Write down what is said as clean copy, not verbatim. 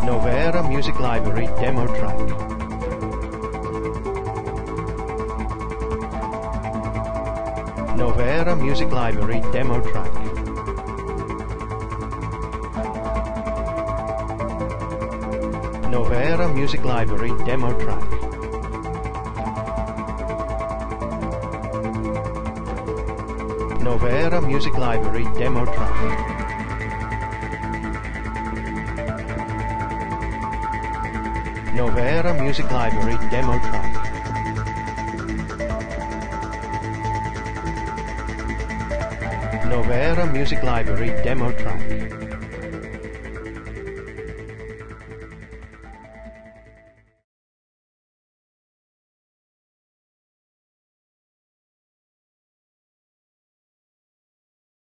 Novera Music Library demo track. Novera Music Library demo track. Novera Music Library demo track. Novera Music Library demo track. Novera Music Library demo track. Novera Music Library demo track.